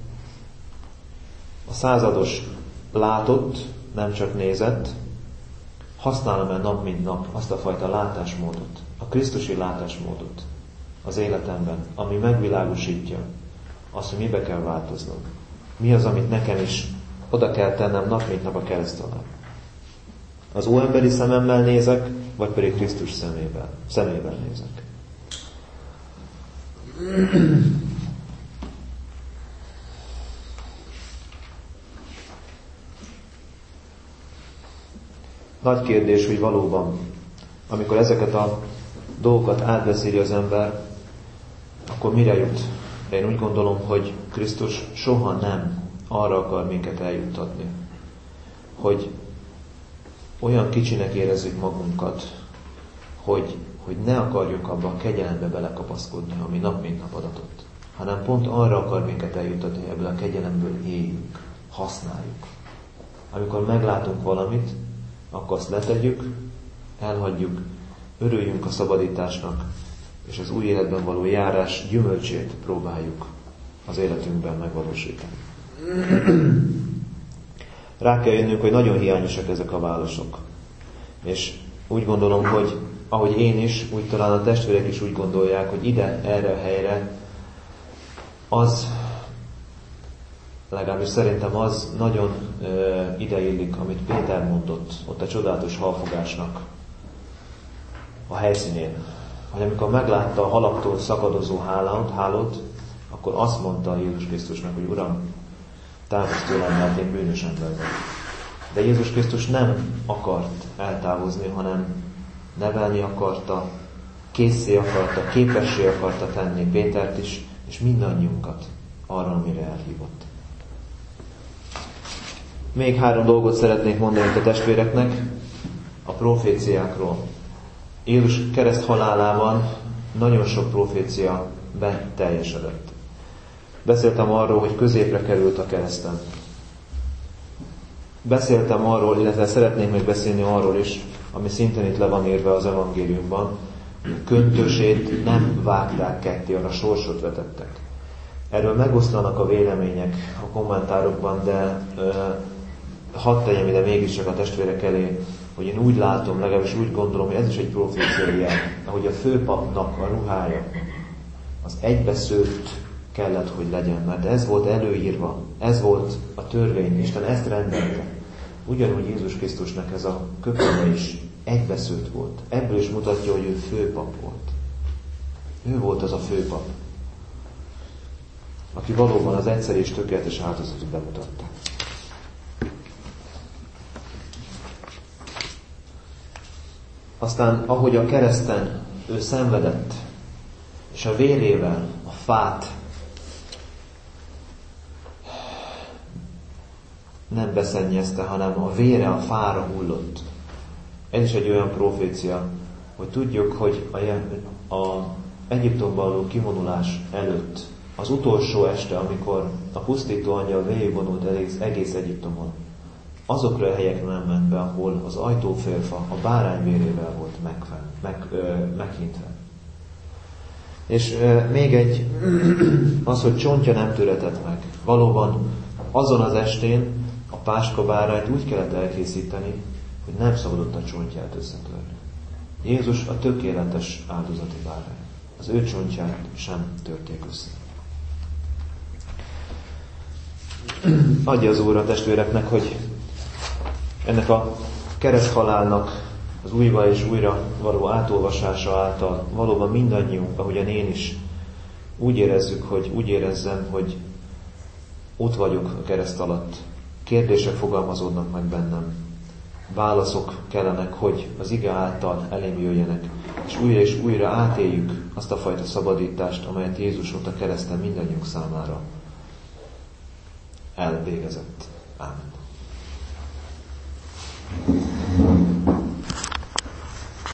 a százados látott, nem csak nézett, használom-e nap mint nap azt a fajta látásmódot, a krisztusi látásmódot az életemben, ami megvilágosítja azt, hogy mibe kell változnom. Mi az, amit nekem is oda kell tennem nap mint nap a kereszt alá. Az óemberi szememmel nézek, vagy pedig Krisztus szemével nézek. Nagy kérdés, hogy valóban, amikor ezeket a dolgokat átbeszéli az ember, akkor mire jut? De én úgy gondolom, hogy Krisztus soha nem arra akar minket eljuttatni, hogy olyan kicsinek érezzük magunkat, hogy ne akarjunk abban a kegyelembe belekapaszkodni, ami nap mint nap adatott, hanem pont arra akar minket eljuttatni, hogy ebből a kegyelemből éljünk, használjuk. Amikor meglátunk valamit, akkor azt letegyük, elhagyjuk, örüljünk a szabadításnak, és az új életben való járás gyümölcsét próbáljuk az életünkben megvalósítani. Rá kell jönnünk, hogy nagyon hiányosak ezek a válaszok. És úgy gondolom, hogy ahogy én is, úgy talán a testvérek is úgy gondolják, hogy ide, erre a helyre, az, legalábbis szerintem az nagyon ideillik, amit Péter mondott ott a csodálatos halfogásnak a helyszínén. Hogy amikor meglátta a halaktól szakadozó hálót, akkor azt mondta Jézus Krisztusnak, hogy Uram, távozz tőlem, mert én bűnös ember vagyok. De Jézus Krisztus nem akart eltávozni, hanem nevelni akarta, készé akarta, képessé akarta tenni Pétert is, és mindannyiunkat arra, amire elhívott. Még 3 dolgot szeretnék mondani a testvéreknek a proféciákról. Jézus kereszt halálában nagyon sok profécia beteljesedett. Beszéltem arról, hogy középre került a kereszten. Beszéltem arról, illetve szeretnék még beszélni arról is, ami szintén itt le van írva az evangéliumban, hogy a köntösét nem vágták ketté, arra sorsot vetettek. Erről megoszlanak a vélemények a kommentárokban, de hadd tegyem ide mégiscsak a testvérek elé, hogy én úgy látom, legalábbis úgy gondolom, hogy ez is egy profécia jel, ahogy a főpapnak a ruhája az egybeszőtt kellett, hogy legyen, mert ez volt előírva, ez volt a törvény, Isten ezt rendelte. Ugyanúgy Jézus Krisztusnak ez a köpenye is egybeszőtt volt. Ebből is mutatja, hogy ő főpap volt. Ő volt az a főpap, aki valóban az egyszerű és tökéletes áldozatot bemutatta. Aztán, ahogy a kereszten ő szenvedett, és a vérével a fát nem beszennyezte, hanem a vére a fára hullott. Ez is egy olyan profécia, hogy tudjuk, hogy a Egyiptomban való kivonulás előtt, az utolsó este, amikor a pusztító angyal végigvonult egész Egyiptomon, azokra a helyekre nem ment be, ahol az ajtófélfa a bárány vérével volt meghintve. És még egy, az, hogy csontja nem töretett meg. Valóban azon az estén a páskabárányt úgy kellett elkészíteni, hogy nem szabadott a csontját összetörni. Jézus a tökéletes áldozati bárány. Az ő csontját sem törték össze. Adja az Úr a testvéreknek, hogy ennek a kereszthalálnak az újra és újra való átolvasása által valóban mindannyiunk, ahogyan én is, úgy érezzem, hogy ott vagyok a kereszt alatt. Kérdések fogalmazódnak meg bennem. Válaszok kellenek, hogy az ige által elém jöjjenek, és újra átéljük azt a fajta szabadítást, amelyet Jézus ott a kereszten mindannyiunk számára elvégezett. Ámen.